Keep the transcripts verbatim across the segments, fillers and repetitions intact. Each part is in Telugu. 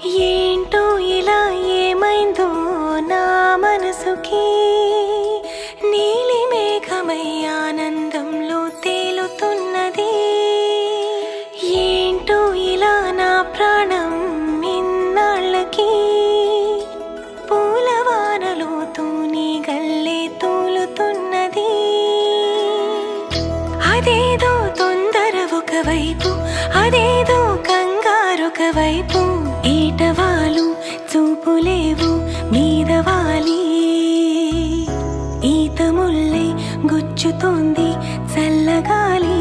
ఏంటో ఇలా ఏమైందో నా మనసుకి నీలి మేఘమై ఆనందంలో తేలుతున్నది. ఏంటో ఇలా నా ప్రాణం ఇన్నాళ్ళకి పూలవానలో తూని గల్లే తూలుతున్నది. అదేదో తొందర ఒకవైపు, అదేదో కంగారొక వైపు, ఈటవాలు చూపులేవు మీదవాలి. ఈత ముల్లై గుచ్చుతోంది చల్లగాలి.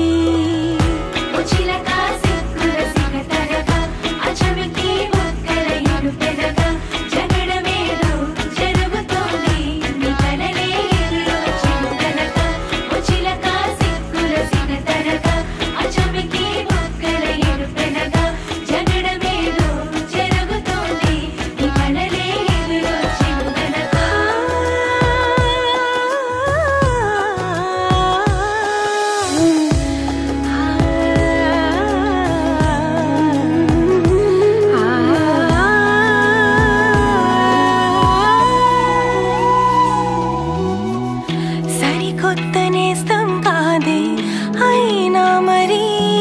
కొత్త నేస్తం కాదే అయినా మరి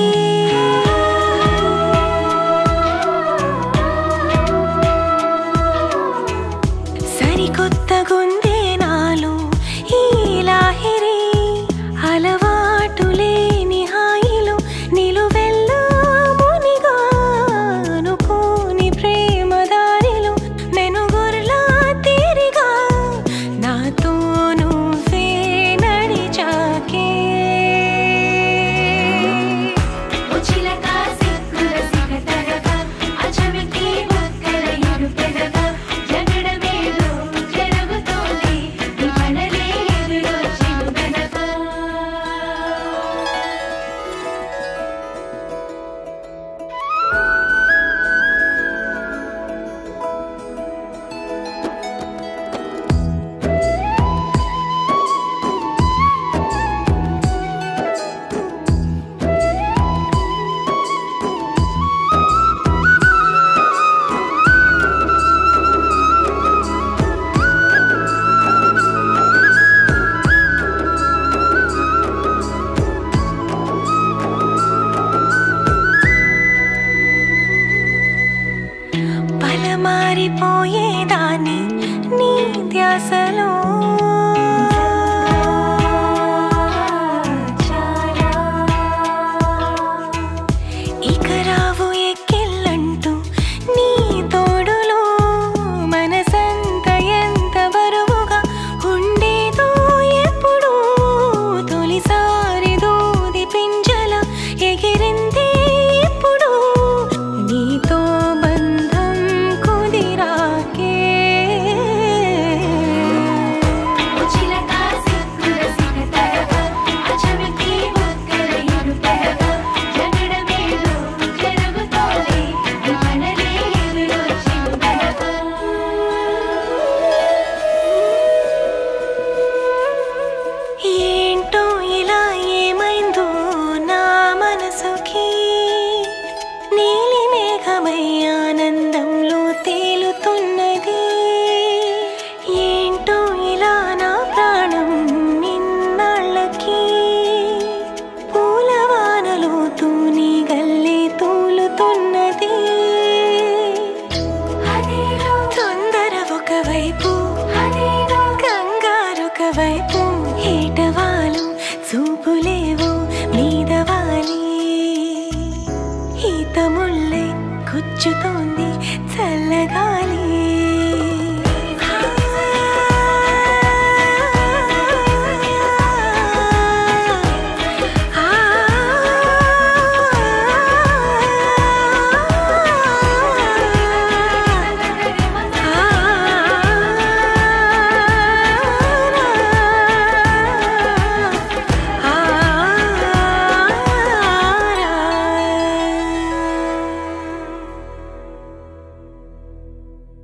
సరికొత్త గుందే నాలో ఈ లాహిరి. అలవాటు లేని హాయిలో నిలువెల్లా మునిగా అనుకోని ప్రేమ దారిలో మెనుగుర్లా తీరిగా నాతో మారిపోయేదాన్ని నీ ధ్యాసలో. ఇక రావు ఎక్కిళ్ళంటూ నీ తోడులో మనసంత ఎంత బరువుగా ఉండేదో ఎప్పుడు. తొలిసారి దూది పింజల ఎగిరింది ఇప్పుడు నీతో ఆనందంలో తేలుతున్నది. ఏంటో ఇలా నా ప్రాణం ఇన్నాళ్ళకి పూలవానలో తూని గల్లే తూలుతున్నది. తొందర ఒకవైపు, కంగారొక వైపు, ఏటవాలు చూపులేవు మీదవాలి. ఈత ముల్లై గుచ్చుతోంది చల్లగాలి.